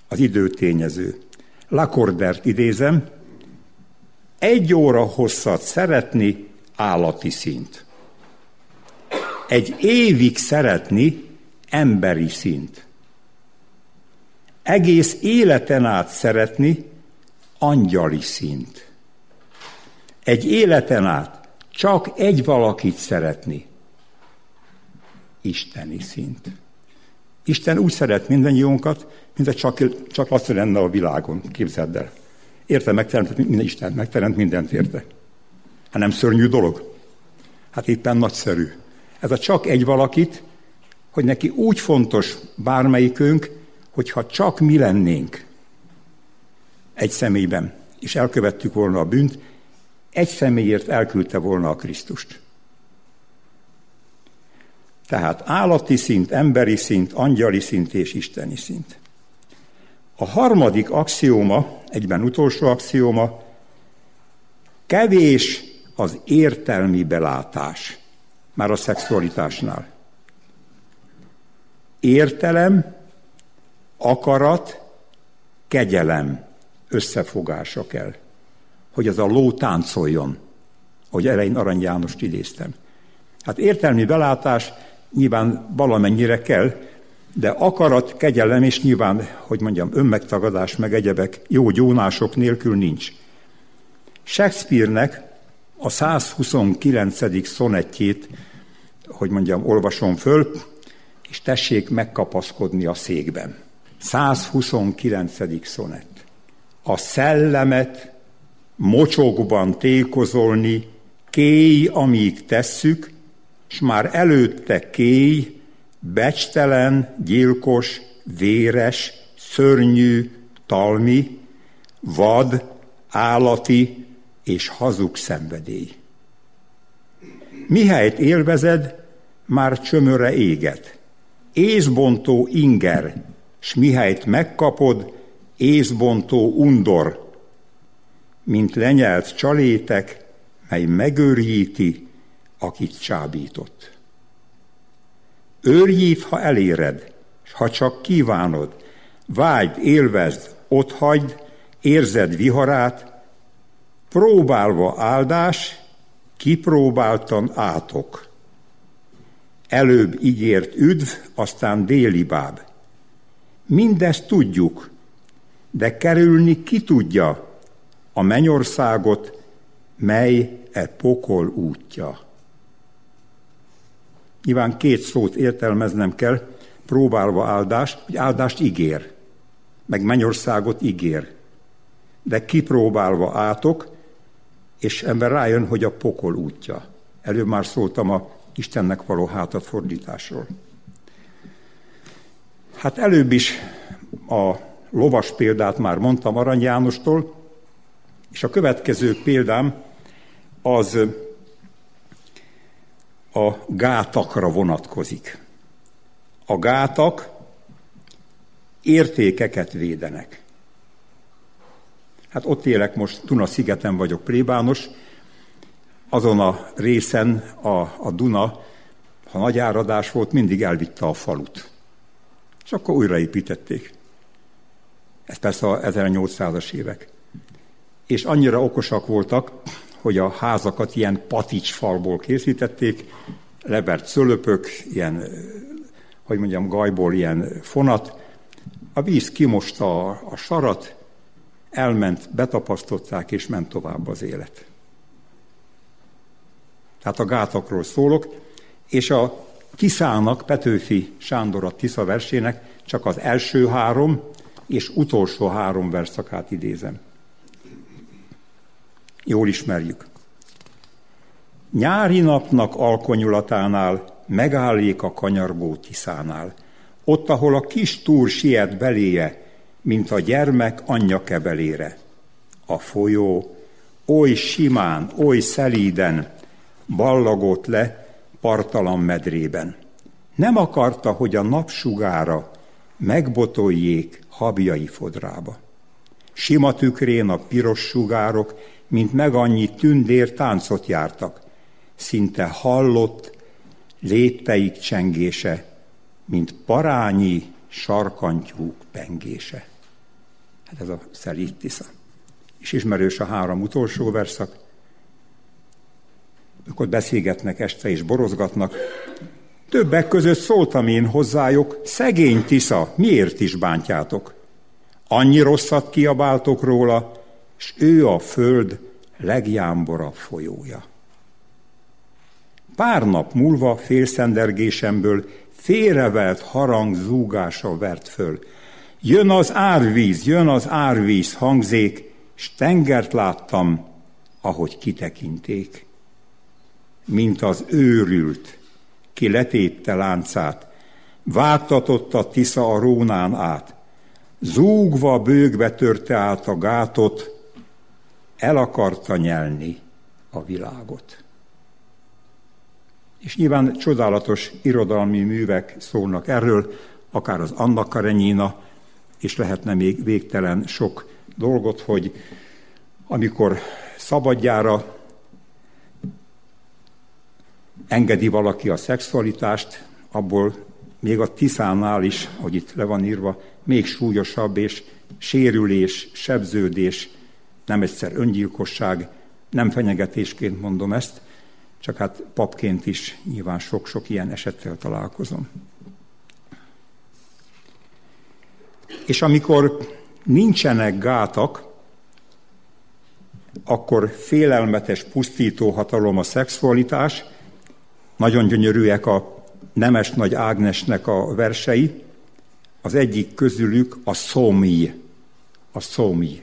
az időtényező. Lacordert idézem, 1 óra hosszat szeretni állati szint. 1 évig szeretni emberi szint. Egész életen át szeretni angyali szint. 1 életen át csak egy valakit szeretni. Isteni szint. Isten úgy szeret mindannyiunkat, mint csak az lenne a világon. Képzeld el. Érte, megteremt minden Isten, megteremt mindent érte. Hát nem szörnyű dolog? Hát éppen nagyszerű. Ez a csak egy valakit, hogy neki úgy fontos bármelyikünk, hogyha csak mi lennénk egy személyben, és elkövettük volna a bűnt, egy személyért elküldte volna a Krisztust. Tehát állati szint, emberi szint, angyali szint és isteni szint. A harmadik axióma, egyben utolsó axióma, kevés az értelmi belátás, már a szexualitásnál. Értelem, akarat, kegyelem összefogása kell, hogy az a ló táncoljon, ahogy elején Arany Jánost idéztem. Hát értelmi belátás nyilván valamennyire kell, de akarat, kegyelem és nyilván, hogy mondjam, önmegtagadás meg egyebek jó gyónások nélkül nincs. Shakespeare-nek a 129. szonettjét, hogy mondjam, olvasom föl, és tessék megkapaszkodni a székben. 129. szonett. A szellemet mocsokban tékozolni, kéj, amíg tesszük, s már előtte kéj, becstelen, gyilkos, véres, szörnyű, talmi, vad, állati és hazug szenvedély. Mihelyt élvezed, már csömöre éget. Észbontó inger, s mihelyt megkapod, észbontó undor, mint lenyelt csalétek, mely megőrjíti, akit csábított. Őrjít, ha eléred, s ha csak kívánod, vágyd, élvezd, otthagyd, érzed viharát, próbálva áldás, kipróbáltan átok. Előbb ígért üdv, aztán délibáb. Mindezt tudjuk, de kerülni ki tudja a mennyországot, mely pokol útja. Nyilván 2 szót értelmeznem kell, próbálva áldás, hogy áldást ígér, meg mennyországot ígér. De kipróbálva átok, és ember rájön, hogy a pokol útja. Előbb már szóltam a Istennek való hátatfordításról. Hát előbb is a lovas példát már mondtam Arany Jánostól, és a következő példám az a gátakra vonatkozik. A gátak értékeket védenek. Hát ott élek most, Duna-szigeten vagyok plébános, azon a részen a Duna, ha nagy áradás volt, mindig elvitte a falut. És akkor újraépítették. Ez persze a 1800-as évek. És annyira okosak voltak, hogy a házakat ilyen paticsfalból készítették, lebert szölöpök, ilyen, hogy mondjam, gajból ilyen fonat. A víz kimosta a sarat, elment, betapasztották, és ment tovább az élet. Tehát a gátakról szólok, és a Tiszának, Petőfi Sándor a Tisza versének csak az első 3 és utolsó 3 versszakát idézem. Jól ismerjük. Nyári napnak alkonyulatánál megállék a kanyargó Tiszánál, ott, ahol a kis túr siet beléje, mint a gyermek anyja kebelére. A folyó oly simán, oly szelíden ballagott le partalan medrében. Nem akarta, hogy a napsugára megbotoljék habjai fodrába. Sima tükrén a piros sugárok, mint meg annyi tündér táncot jártak. Szinte hallott lépteik csengése, mint parányi sarkantyúk pengése. Hát ez a szelíd Tisza. És ismerős a 3 utolsó verszak. Ők ott beszélgetnek este és borozgatnak. Többek között szóltam én hozzájuk, szegény Tisza, miért is bántjátok? Annyi rosszat kiabáltok róla, s ő a föld legjámborabb folyója. Pár nap múlva félszendergésemből félrevelt harang zúgása vert föl. Jön az árvíz hangzék, s tengert láttam, ahogy kitekinték. Mint az őrült, ki letépte láncát, vágtatott a Tisza a Rónán át, zúgva bőgbe törte át a gátot, el akarta nyelni a világot. És nyilván csodálatos irodalmi művek szólnak erről, akár az Anna Karenina, és lehetne még végtelen sok dolgot, hogy amikor szabadjára engedi valaki a szexualitást, abból még a Tiszánál is, ahogy itt le van írva, még súlyosabb és sérülés, sebződés, nem egyszer öngyilkosság, nem fenyegetésként mondom ezt, csak hát papként is nyilván sok-sok ilyen esettel találkozom. És amikor nincsenek gátak, akkor félelmetes, pusztító hatalom a szexualitás. Nagyon gyönyörűek a Nemes Nagy Ágnesnek a versei. Az egyik közülük a szomj. A szomj.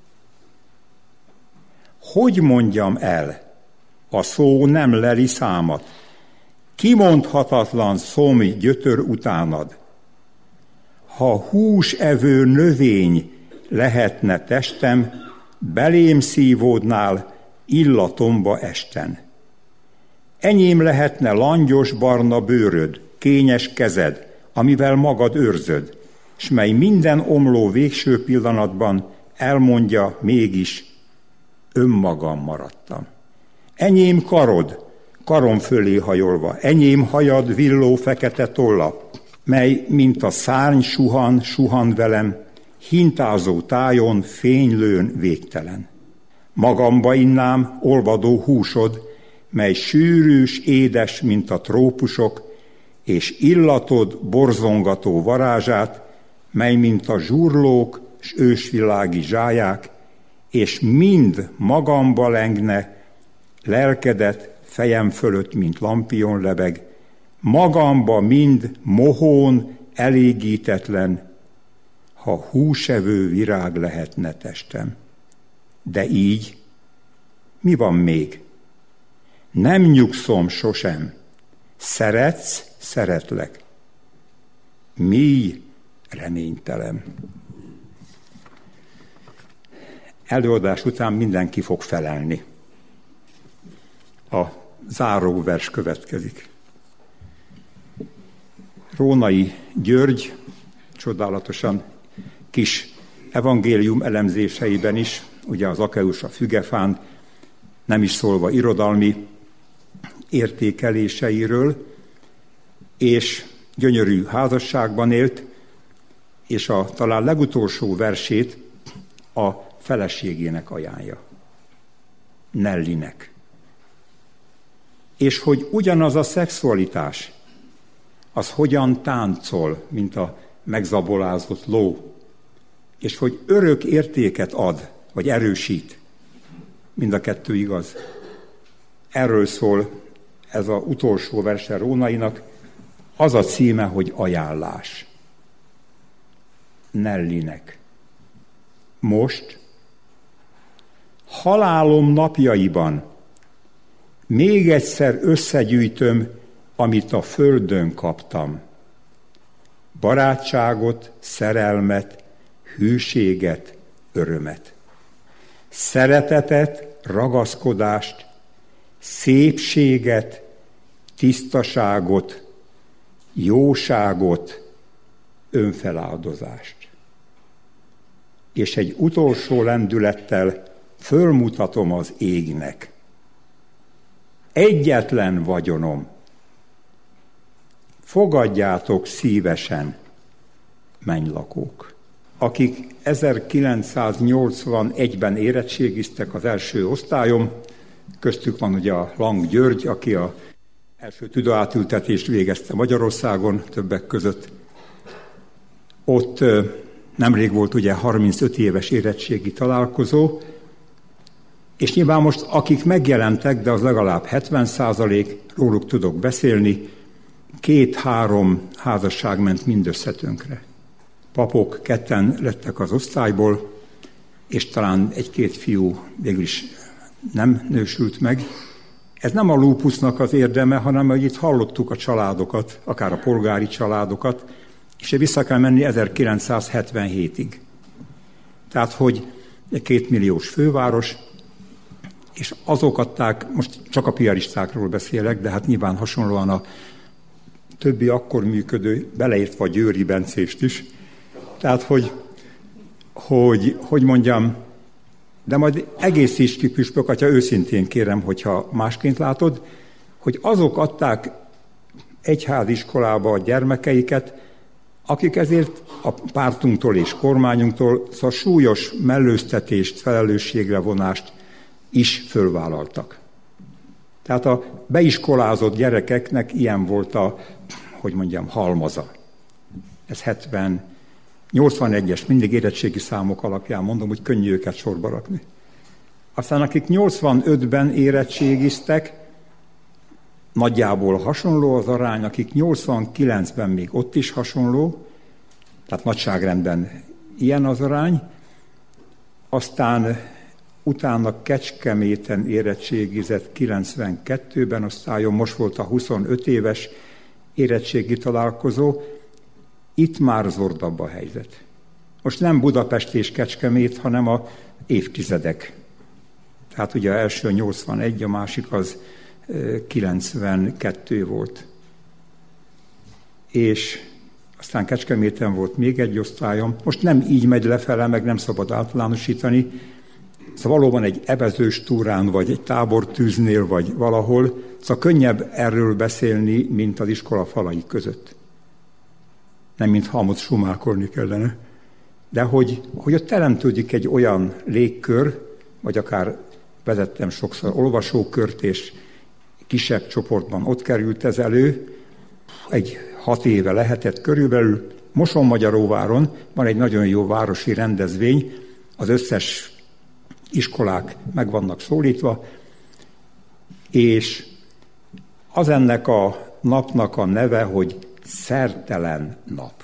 Hogy mondjam el? A szó nem leli számat. Kimondhatatlan szomj gyötör utánad. Ha húsevő növény lehetne testem, belém szívódnál illatomba esten. Enyém lehetne langyos barna bőröd, kényes kezed, amivel magad őrzöd, s mely minden omló végső pillanatban elmondja mégis, önmagam maradtam. Enyém karod, karom fölé hajolva, enyém hajad villó fekete tolla, mely, mint a szárny suhan velem, hintázó tájon fénylőn végtelen. Magamba innám olvadó húsod, mely sűrűs, édes, mint a trópusok, és illatod borzongató varázsát, mely, mint a zsurlók s ősvilági zsáják, és mind magamba lengne, lelkedet fejem fölött, mint lampion lebeg, magamba mind mohón elégítetlen, ha húsevő virág lehetne testem. De így, mi van még? Nem nyugszom sosem. Szeretsz, szeretlek. Mély, reménytelen. Előadás után mindenki fog felelni. A záróvers következik. Rónai György csodálatosan kis evangélium elemzéseiben is, ugye az Akeus a fügefán, nem is szólva irodalmi értékeléseiről, és gyönyörű házasságban élt, és a talán legutolsó versét a feleségének ajánlja. Nellinek. És hogy ugyanaz a szexualitás, az hogyan táncol, mint a megzabolázott ló, és hogy örök értéket ad, vagy erősít. Mind a kettő igaz. Erről szól ez az utolsó verse Rónainak, az a címe, hogy ajánlás. Nellinek. Most, halálom napjaiban még egyszer összegyűjtöm, amit a földön kaptam. Barátságot, szerelmet, hűséget, örömet. Szeretetet, ragaszkodást, szépséget, tisztaságot, jóságot, önfeláldozást. És egy utolsó lendülettel fölmutatom az égnek. Egyetlen vagyonom. Fogadjátok szívesen, mennylakók. akik 1981-ben érettségiztek az első osztályon, köztük van ugye a Lang György, aki az első tüdőátültetést végezte Magyarországon többek között. Ott nemrég volt ugye 35 éves érettségi találkozó, és nyilván most akik megjelentek, de az legalább 70%, róluk tudok beszélni, 2-3 házasság ment mindössze tönkre. Papok 2 lettek az osztályból, és talán 1-2 fiú végül is nem nősült meg. Ez nem a lúpusznak az érdeme, hanem hogy itt hallottuk a családokat, akár a polgári családokat, és vissza kell menni 1977-ig. Tehát, hogy egy 2 milliós főváros, és azok adták, most csak a piaristákról beszélek, de hát nyilván hasonlóan a többi akkor működő, beleértve a Győri Bencést is. Tehát, hogy mondjam, de majd egész Isti püspök, atya, őszintén kérem, hogyha másként látod, hogy azok adták egyháziskolába a gyermekeiket, akik ezért a pártunktól és kormányunktól szóval súlyos mellőztetést, felelősségre vonást is fölvállaltak. Tehát a beiskolázott gyerekeknek ilyen volt a, hogy mondjam, halmaza. Ez 81-es, mindig érettségi számok alapján mondom, hogy könnyű őket sorba rakni. Aztán akik 85-ben érettségiztek, nagyjából hasonló az arány, akik 89-ben még ott is hasonló, tehát nagyságrendben ilyen az arány, aztán utána Kecskeméten érettségizett 92-ben osztályon, most volt a 25 éves érettségi találkozó, itt már zordabb a helyzet. Most nem Budapest és Kecskemét, hanem a évtizedek. Tehát ugye az első 81, a másik az 92 volt. És aztán Kecskeméten volt még egy osztályom. Most nem így megy lefele, meg nem szabad általánosítani. Szóval valóban egy evezős túrán, vagy egy tábortűznél, vagy valahol, szóval könnyebb erről beszélni, mint az iskola falai között. Nem mintha amott sumákolni kellene. De hogy ott teremtődik egy olyan légkör, vagy akár vezettem sokszor olvasókört, és kisebb csoportban ott került ez elő, egy 6 éve lehetett körülbelül. Mosonmagyaróváron van egy nagyon jó városi rendezvény, az összes iskolák meg vannak szólítva, és az ennek a napnak a neve, hogy szertelen nap.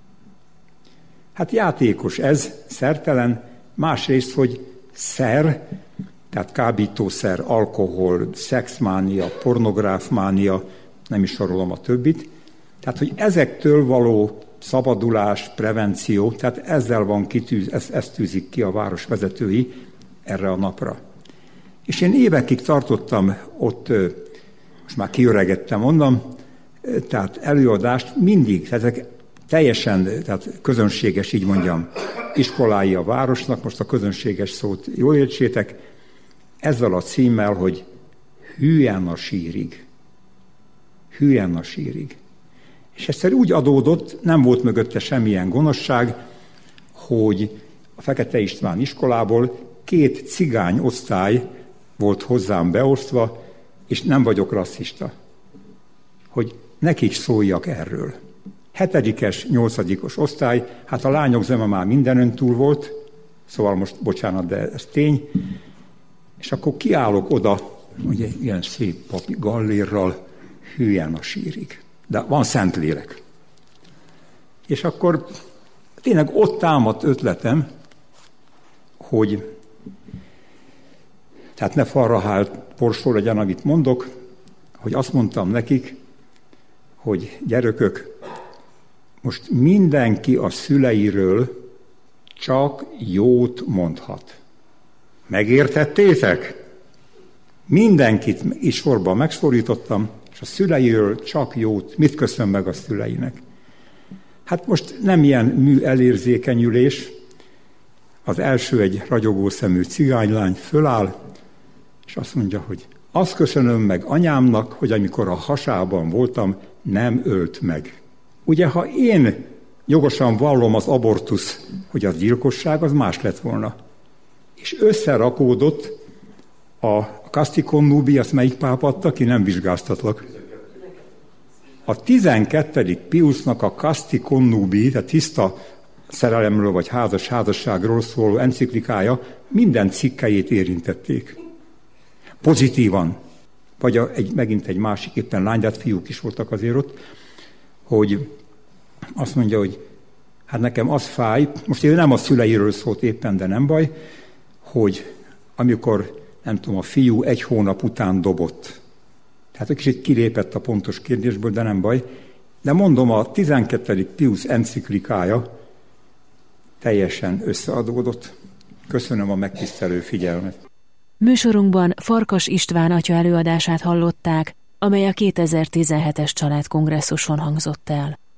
Hát játékos ez, szertelen, másrészt, hogy szer, tehát kábítószer, alkohol, szexmánia, pornográfmánia, nem is sorolom a többit. Tehát, hogy ezektől való szabadulás, prevenció, tehát ezzel van ezt tűzik ki a város vezetői erre a napra. És én évekig tartottam ott, most már kiöregettem onnan, tehát előadást mindig, ezek teljesen, tehát közönséges, így mondjam, iskolái a városnak, most a közönséges szót jól értsétek, ezzel a címmel, hogy hülyen a sírig. Hülyen a sírig. És egyszer úgy adódott, nem volt mögötte semmilyen gonoszság, hogy a Fekete István iskolából 2 cigány osztály volt hozzám beosztva, és nem vagyok rasszista, hogy nekik szóljak erről. 7-es, 8-os osztály, hát a lányok zöme már mindenön túl volt, szóval most bocsánat, de ez tény, és akkor kiállok oda, ugye ilyen szép papi gallérral, hülyen a sírig. De van Szentlélek. És akkor tényleg ott támadt ötletem, hogy tehát ne farrahált porsó legyen, amit mondok, hogy azt mondtam nekik, hogy gyerekök, most mindenki a szüleiről csak jót mondhat. Megértettétek? Mindenkit is sorban megszólítottam, és a szüleiről csak jót. Mit köszön meg a szüleinek? Hát most nem ilyen mű elérzékenyülés. Az első egy ragyogó szemű cigánylány föláll, és azt mondja, hogy azt köszönöm meg anyámnak, hogy amikor a hasában voltam, nem ölt meg. Ugye, ha én jogosan vallom az abortusz, hogy az gyilkosság, az más lett volna. És összerakódott a Casti Connubii, azt melyik pápa adta ki? Nem vizsgáztatlak. A 12. Piusnak a Casti Connubii, tehát tiszta szerelemről vagy házasságról szóló enciklikája minden cikkelyét érintették. Pozitívan. Vagy megint egy másik, éppen lány, de hát fiúk is voltak azért ott, hogy azt mondja, hogy hát nekem az fáj, most ő nem a szüleiről szólt éppen, de nem baj, hogy amikor, nem tudom, a fiú 1 hónap után dobott. Tehát egy kicsit kilépett a pontos kérdésből, de nem baj. De mondom, a 12. Pius enciklikája teljesen összeadódott. Köszönöm a megtisztelő figyelmet. Műsorunkban Farkas István atya előadását hallották, amely a 2017-es családkongresszuson hangzott el.